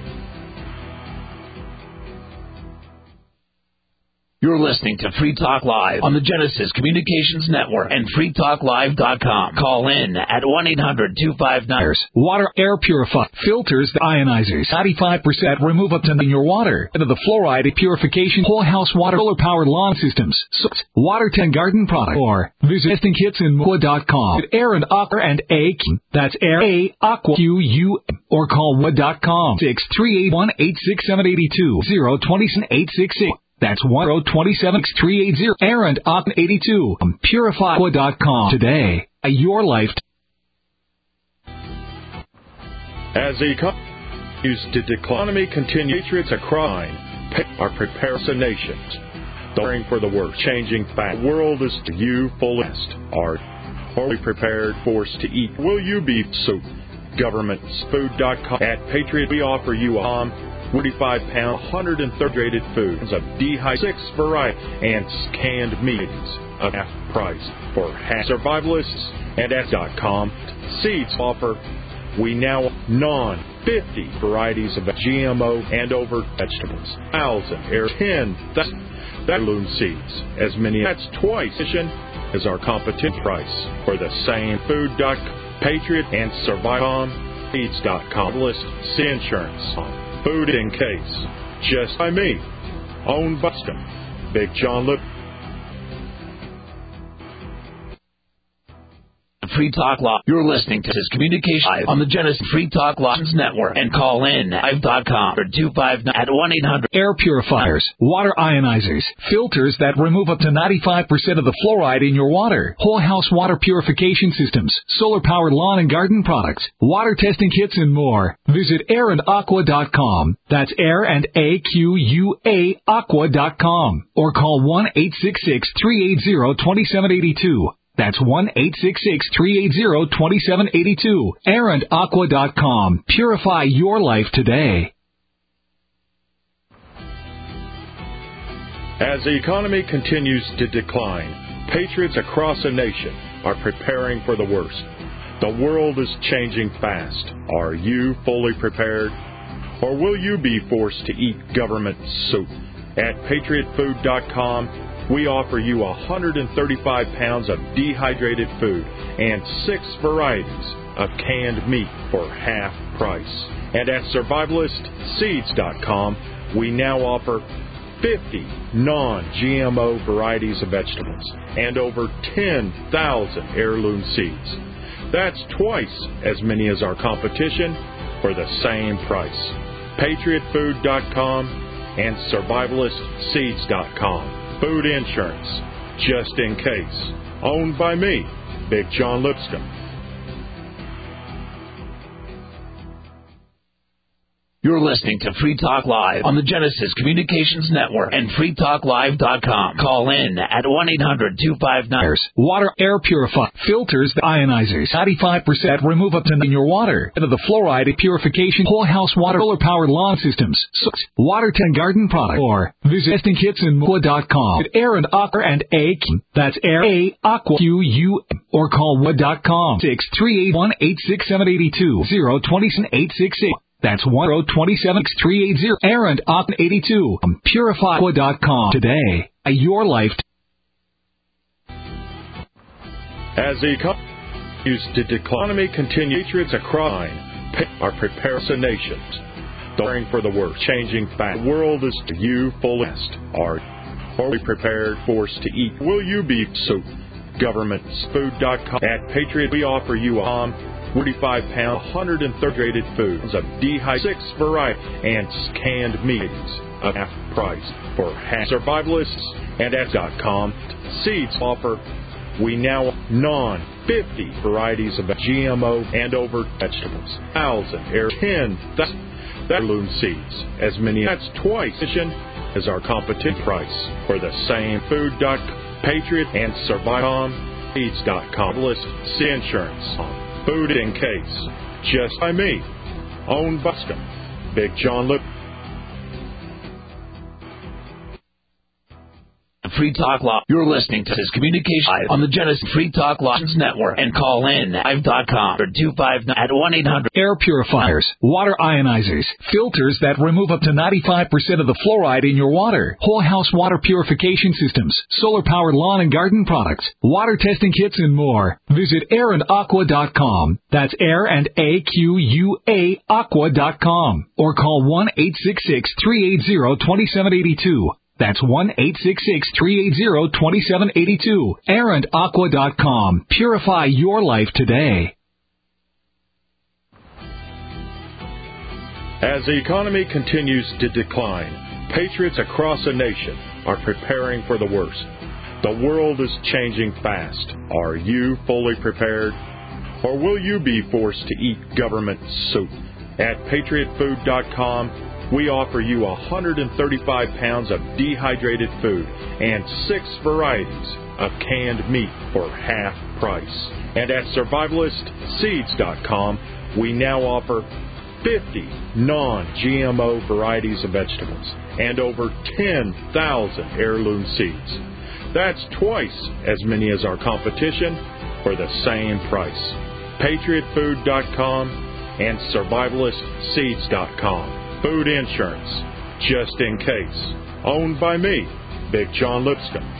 You're listening to Free Talk Live on the Genesis Communications Network and free talk live dot com. Call in at one eight hundred two five nine. Water air purifier filters the ionizers. ninety-five percent remove up to in your water. Into the fluoride purification whole house water solar powered lawn systems. So, water ten garden product or visit testing kits in aqua dot com. Air and Aqua and A. That's Air A Aqua Q U or call wood dot com. six three eight one eight six seven eight two zero two eight six six. That's one zero two seven three eight zero. Aaron Oppen eighty-two. Purify aqua dot com today. Your life. As the economy continues to decline, economy continues to crime. Our prepares nations. Preparing for the worst. Changing fact. The world is to you full est. Are we prepared forced to eat? Will you be soup? Governments food dot com. At Patriot, we offer you a um, forty-five pound, one hundred thirty rated foods of dehydrated six variety and canned meats of half price for half survivalists and at dot com. Seeds offer. We now non fifty varieties of G M O and over vegetables. Thousand air ten that heirloom seeds. As many that's twice as our competition price for the same food dot com, Patriot and Survive Seeds dot com list insurance. Food in case, just by me, owned by Big John Lip. Free Talk Live. You're listening to this communication live on the Genesis Free Talk Live Network and call in live dot com or two five nine at one eight hundred. Air purifiers, water ionizers, filters that remove up to ninety-five percent of the fluoride in your water, whole house water purification systems, solar powered lawn and garden products, water testing kits and more. Visit air and aqua dot com. That's Air and A Q U A Aqua dot com or call one eight six six three eight zero two seven eight two. That's one eight six six three eight zero two seven eight two. air and aqua dot com. Purify your life today. As the economy continues to decline, patriots across the nation are preparing for the worst. The world is changing fast. Are you fully prepared? Or will you be forced to eat government soup? At patriot food dot com, we offer you one hundred thirty-five pounds of dehydrated food and six varieties of canned meat for half price. And at survivalist seeds dot com, we now offer fifty non G M O varieties of vegetables and over ten thousand heirloom seeds. That's twice as many as our competition for the same price. patriot food dot com and survivalist seeds dot com. Food insurance, just in case. Owned by me, Big John Lipscomb. You're listening to Free Talk Live on the Genesis Communications Network and free talk live dot com. Call in at one eight hundred two five nine. Water air purifier filters the ionizers. ninety-five percent remove up to in your water. Into the fluoride purification whole house water solar powered lawn systems. So, water ten garden product or visit testing kits in aqua dot com. Air and Aqua and A. That's Air A Aqua Q U or call wood dot com. six three eight one eight six seven eight two zero two eight six six. That's one zero two seven three eight zero. Aaron Oppen eighty-two. Purify aqua dot com today. Your life. As the economy continues to decline, continue patriots across are prepared for nations. Preparing for the worst. Changing fact. The world is to you full est. Are are we prepared forced to eat? Will you be soup? Governments food dot com. At Patriot, we offer you a um, forty-five pound, one hundred thirty rated foods of dehydrated six variety and canned meats of half price for half survivalists and at dot com. Seeds offer. We now non fifty varieties of G M O and over vegetables. Thousand air ten heirloom seeds. As many that's twice as our competition price for the same food dot com. Patriot and Survive Seeds dot com list insurance. Food in case, just by me, owned by Big John Lip. Free Talk Live. You're listening to this communication live on the Genesis Free Talk Live Network, and call in live dot com or two five nine at one eight hundred. Air purifiers, water ionizers, filters that remove up to ninety-five percent of the fluoride in your water, whole house water purification systems, solar powered lawn and garden products, water testing kits, and more. Visit air and aqua dot com. That's air and A Q U A aqua dot com. Or call one eight six six, three eight zero, two seven eight two. That's one eight six six, three eight zero, two seven eight two. air and aqua dot com. Purify your life today. As the economy continues to decline, patriots across the nation are preparing for the worst. The world is changing fast. Are you fully prepared? Or will you be forced to eat government soup? At patriot food dot com, we offer you one hundred thirty-five pounds of dehydrated food and six varieties of canned meat for half price. And at survivalist seeds dot com, we now offer fifty non G M O varieties of vegetables and over ten thousand heirloom seeds. That's twice as many as our competition for the same price. patriot food dot com and survivalist seeds dot com. Food insurance, just in case. Owned by me, Big John Lipscomb.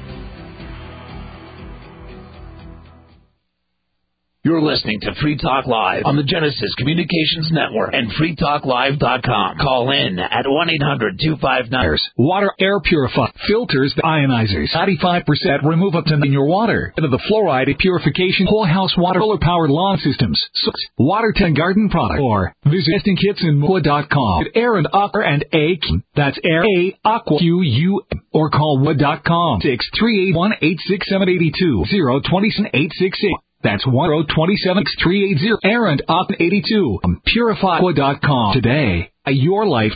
You're listening to Free Talk Live on the Genesis Communications Network and free talk live dot com. Call in at one eight hundred, two five nine. Water air purifier, filters, ionizers, ninety-five percent remove up to in your water. Into the fluoride purification, whole house water, solar powered lawn systems, water ten garden product, or visit testing kits and aqua dot com. At Air and Aqua and A, that's Air A Aqua Q U, or call wood dot com. six three eight one, eight six seven eight two, zero two seven eight six eight. That's one zero two seven, three eight zero, air and aqua eighty-two. purify aqua dot com today. Your life.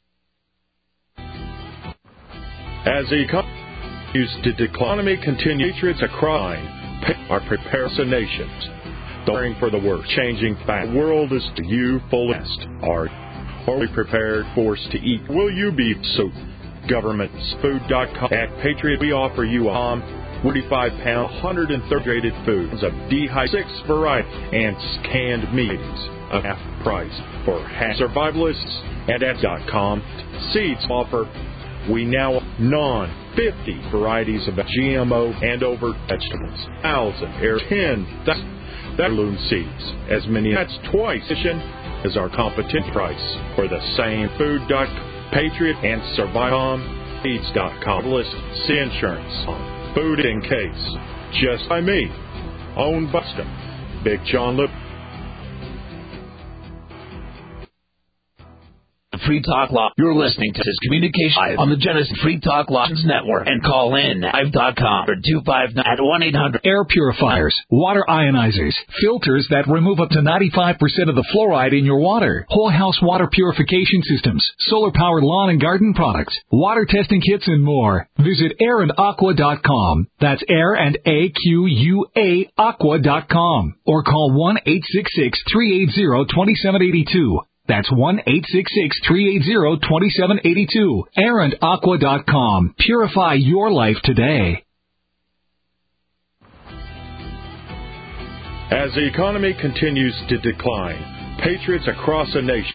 As the economy to decline, continue, patriots across are prepared for nations. Preparing for the worst, changing fact. The world is to you full est. Are fully prepared, forced to eat. Will you be so? government food dot com. At Patriot, we offer you a forty-five pound, one hundred thirty foods of dehydrated six variety and canned meats of half price for half. Survivalists and at dot com. Seeds offer. We now non fifty varieties of G M O and over vegetables. Thousand air ten heirloom seeds. As many that's twice as our competition price for the same food dot com. Patriot and Survival Seeds dot com. List C insurance. Food in case. Just by me. Owned by Big John Lip. Free Talk Live. You're listening to this communication live on the Genesis Free Talk Live Network, and call in live dot com or two five nine at one eight hundred. Air purifiers, water ionizers, filters that remove up to ninety-five percent of the fluoride in your water, whole house water purification systems, solar powered lawn and garden products, water testing kits, and more. Visit air and aqua dot com. That's air and A Q U A aqua dot com. Or call one eight six six, three eight zero, two seven eight two. That's one eight six six, three eight zero, two seven eight two. air and aqua dot com. Purify your life today. As the economy continues to decline, patriots across the nation